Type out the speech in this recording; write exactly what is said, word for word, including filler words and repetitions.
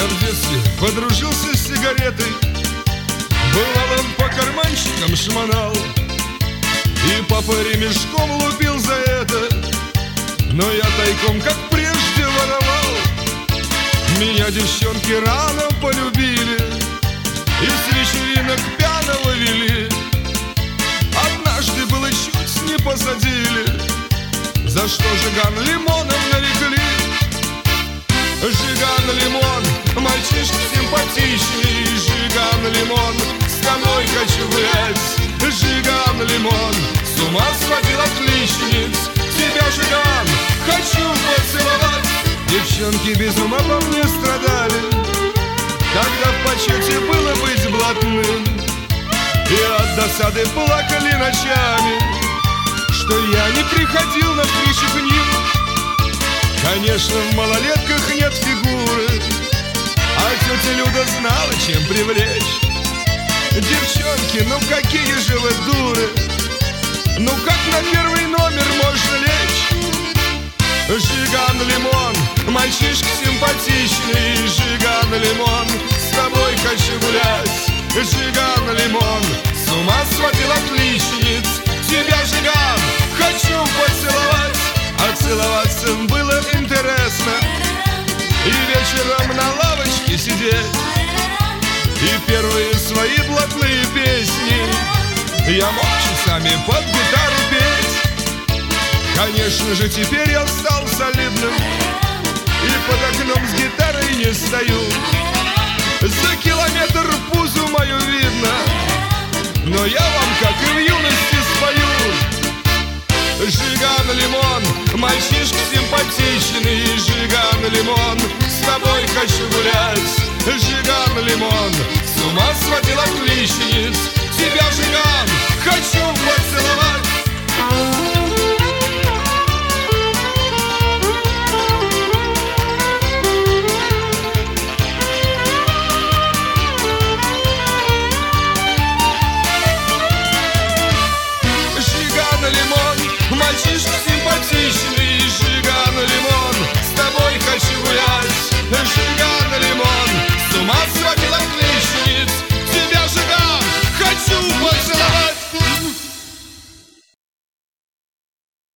Я в детстве подружился с сигаретой, бывало по карманчикам шмонал, и папа ремешком лупил за это, но я тайком, как прежде, воровал. Меня девчонки рано полюбили и с вечеринок пьяного вели. Однажды было чуть не посадили, за что Жиган лимоном нарекли. Жиган лимон, мальчишка симпатичный, Жиган лимон, с тобой хочу гулять. Жиган лимон, с ума сводил отличниц, тебя, Жиган, хочу поцеловать. Девчонки без ума по мне страдали, когда в почете было быть блатным, и от досады плакали ночами, что я не приходил на встречи к ним. Конечно, в малолетках нет фигуры, а тетя Люда знала, чем привлечь. Девчонки, ну какие же вы дуры, ну как на первый номер можно лечь? Жиган лимон, мальчишка симпатичный, Жиган лимон, с тобой хочу гулять. Жиган лимон, с ума сводил отличниц, тебя, Жиган, хочу поцеловать. А целоваться было интересно, и вечером на лавочке сидеть, и первые свои блатные песни я мог часами под гитару петь. Конечно же, теперь я стал солидным, и под окном с гитарой не стою. За километр пузу мою видно, но я вам, как и в юности, спою. Жиган лимон, мальчишка симпатичный, Жиган